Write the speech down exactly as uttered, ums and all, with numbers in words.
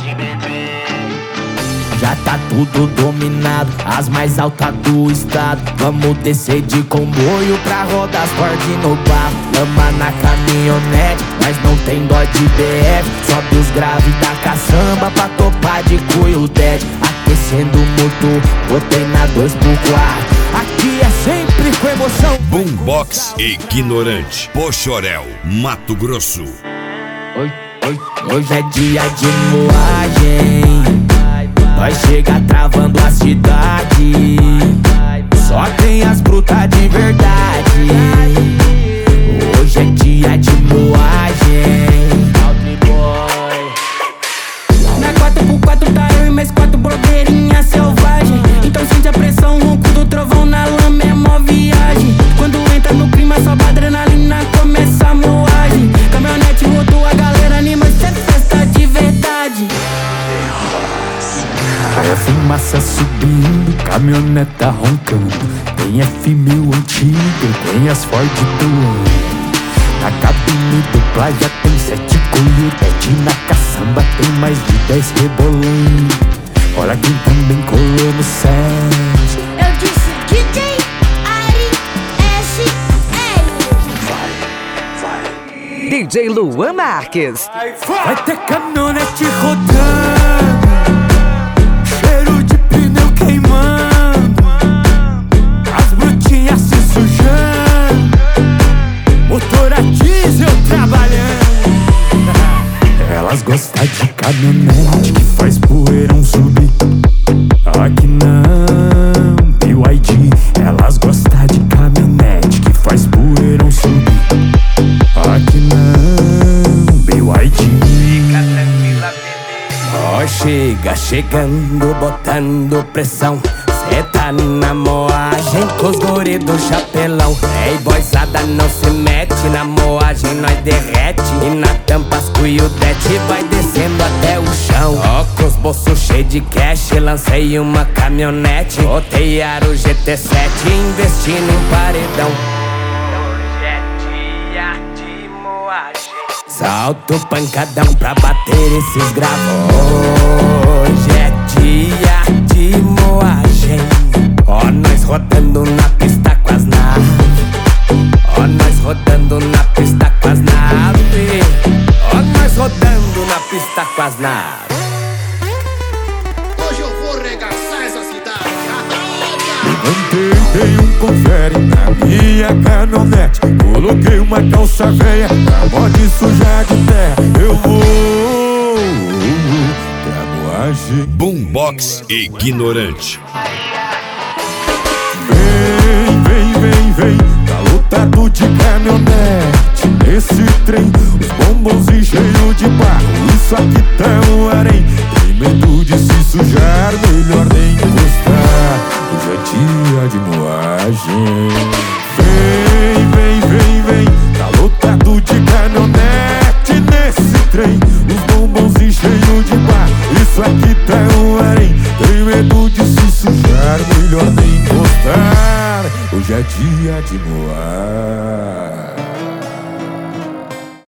Já tá tudo dominado, as mais altas do estado. Vamos descer de comboio pra rodar as cordas no barro. Lama na caminhonete, mas não tem dó de B F. Sobe os graves da caçamba pra topar de cuio dead. Aquecendo o motor, botei na dois por quatro. Aqui é sempre com emoção. Boombox Ignorante, Pochorel, Mato Grosso. Oi, oi, hoje é dia de moagem. Nós chega travando a cidade. Só tem as brutas de verdade. Hoje é dia de moagem. Na quatro por quatro tá eu e mais quatro blogueirinha selvagem. Então sente a pressão, o ronco do trovão na lama é mó viagem. Quando entra no clima sobe a adrenalina, começa a moagem. Caminhonete rodou, a galera anima, isso é festa de verdade. É fumaça subindo, caminhoneta roncando. Tem F mil antiga, tem as Ford doando. Na cabine do Playa tem sete colheres. Na caçamba tem mais de dez rebolando. Olha quem também colou no set. Eu disse D J Ari S L. D J Luan Marques. Vai ter caminhonete rodando, cheiro de pneu queimando, as brutinhas se sujando, motor a diesel trabalhando. Elas gostam de caminhonete que faz poeirão subir. Aqui não, B Y D. Elas gostam de caminhonete que faz poeirão subir. Aqui não, B Y D. Fica tranquila, bebê. Ó, chega, chegando, botando pressão. Cê tá na moagem com os guri do chapelão. Ei, boizada, não se mete na moagem, nós derrete. E na tampa as cuiudete vai descendo até o chão. Ó, com os bolsos cheios de cash, lancei uma caminhonete. Botei aro G T sete, investi num paredão. Hoje é dia de moagem. Salto pancadão pra bater esses gravos. Hoje é dia de moagem. Ó, nós rodando na pista com as naves. Ó, nós rodando na pista com as naves. Ó, nós rodando na pista com as naves. Hoje eu vou regaçar essa cidade. Levantei, dei um confere na minha caminhonete. Coloquei uma calça velha pra pode sujar de terra. Eu vou pra moagem. Boombox Ignorante. Vem, vem, vem, vem, tá lotado de caminhonete nesse trem, os bombons e cheio de barro. Isso aqui tá um harém. Tem medo de se sujar, melhor nem encostar. Hoje é dia de moagem. Vem, vem, vem, vem, tá lotado de caminhonete nesse trem, os bombons e cheio de barro. Isso aqui tá um harém. Tem medo de se sujar, melhor nem encostar. Hoje é dia de moar.